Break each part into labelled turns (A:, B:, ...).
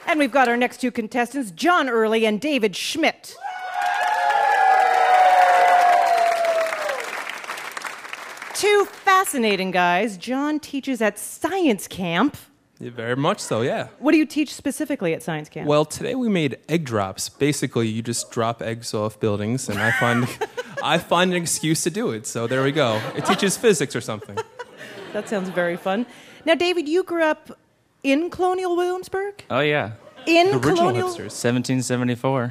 A: And we've got our next two contestants, John Early and David Schmidt. Two fascinating guys. John teaches at science camp.
B: Yeah, very much so, yeah.
A: What do you teach specifically at science camp?
B: Well, today we made egg drops. Basically, you just drop eggs off buildings, and I find an excuse to do it. So there we go. It teaches physics or something.
A: That sounds very fun. Now, David, you grew up in Colonial Williamsburg?
C: Oh, yeah.
A: In
B: Original
A: Colonial?
B: hipsters.
C: 1774.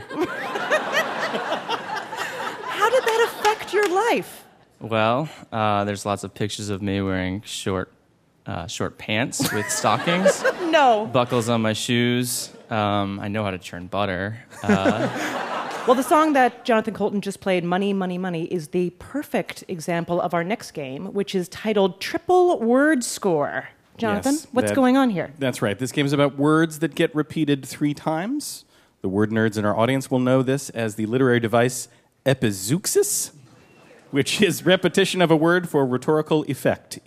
A: How did that affect your life?
C: Well, there's lots of pictures of me wearing short pants with stockings,
A: No.
C: buckles on my shoes. I know how to churn butter.
A: Well, the song that Jonathan Colton just played, Money, Money, Money, is the perfect example of our next game, which is titled Triple Word Score. Jonathan,
D: Yes,
A: what's going on here?
D: That's right. This game is about words that get repeated 3 times. The word nerds in our audience will know this as the literary device epizeuxis, which is repetition of a word for rhetorical effect.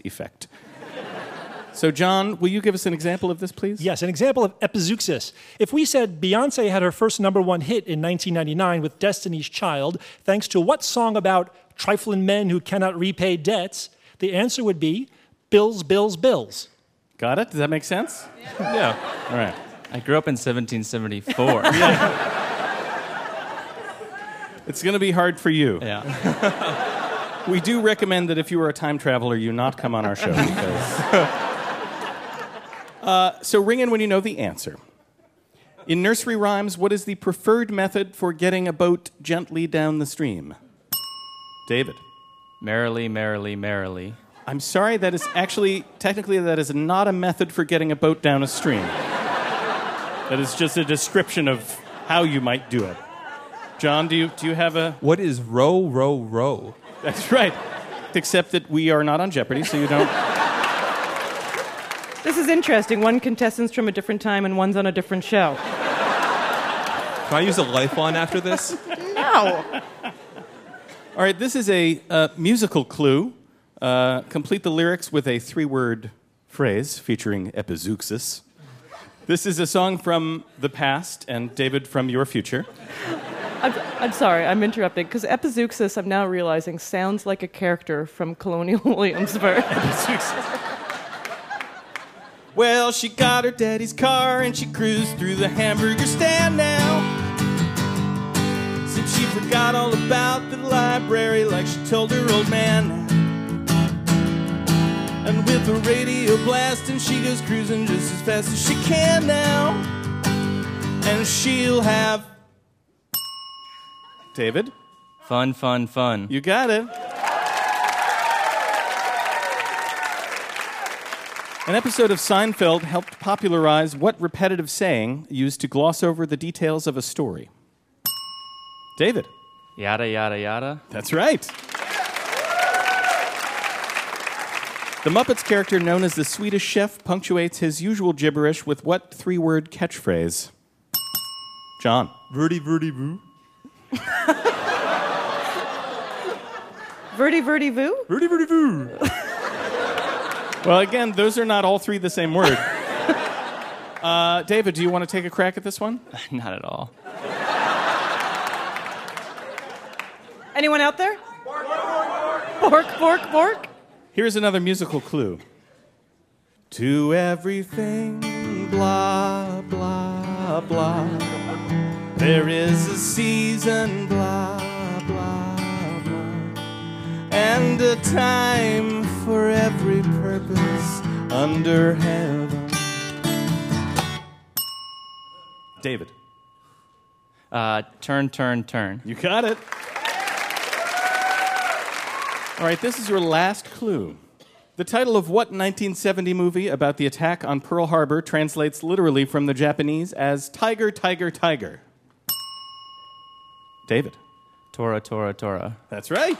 D: So, John, will you give us an example of this, please?
E: Yes, an example of epizeuxis. If we said Beyoncé had her first #1 hit in 1999 with Destiny's Child, thanks to what song about trifling men who cannot repay debts, the answer would be Bills, Bills, Bills.
D: Got it? Does that make sense?
B: Yeah.
D: All right.
C: I grew up in 1774.
D: It's going to be hard for you.
C: Yeah.
D: We do recommend that if you are a time traveler, you not come on our show. So ring in when you know the answer. In nursery rhymes, what is the preferred method for getting a boat gently down the stream? David.
C: Merrily, merrily, merrily.
D: I'm sorry, that is actually, technically, that is not a method for getting a boat down a stream. That is just a description of how you might do it. John, do you have a...
B: What is row, row, row?
D: That's right. Except that we are not on Jeopardy, so you don't...
A: This is interesting. One contestant's from a different time and one's on a different show.
B: Can I use a lifeline after this?
A: No.
D: All right, this is a musical clue. Complete the lyrics with a 3-word phrase featuring epizeuxis. This is a song from the past, and David, from your future.
A: I'm sorry, I'm interrupting, because epizeuxis, I'm now realizing, sounds like a character from Colonial Williamsburg.
D: Well, she got her daddy's car and she cruised through the hamburger stand now. Said she forgot all about the library like she told her old man now. And with the radio blasting, she goes cruising just as fast as she can now. And she'll have... David?
C: Fun, fun, fun.
D: You got it. An episode of Seinfeld helped popularize what repetitive saying used to gloss over the details of a story? David.
C: Yada, yada, yada.
D: That's right. The Muppets character known as the Swedish Chef punctuates his usual gibberish with what 3-word catchphrase? John.
B: Verdi, verdi, voo.
A: Verdi, verdi, voo?
B: Verdi, verdi, voo.
D: Well, again, those are not all 3 the same word. David, do you want to take a crack at this one?
C: Not at all.
A: Anyone out there? Bork, bork, bork.
D: Here's another musical clue. To everything, blah, blah, blah. There is a season, blah, blah, blah. And a time for every purpose under heaven. David.
C: Turn, turn, turn.
D: You got it. All right, this is your last clue. The title of what 1970 movie about the attack on Pearl Harbor translates literally from the Japanese as Tiger, Tiger, Tiger? David.
C: Tora, Tora, Tora.
D: That's right.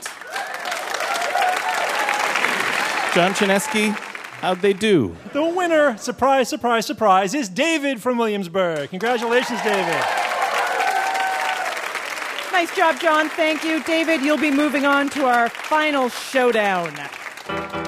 D: John Chinesky, how'd they do?
E: The winner, surprise, surprise, surprise, is David from Williamsburg. Congratulations, David.
A: Nice job, John. Thank you. David, you'll be moving on to our final showdown.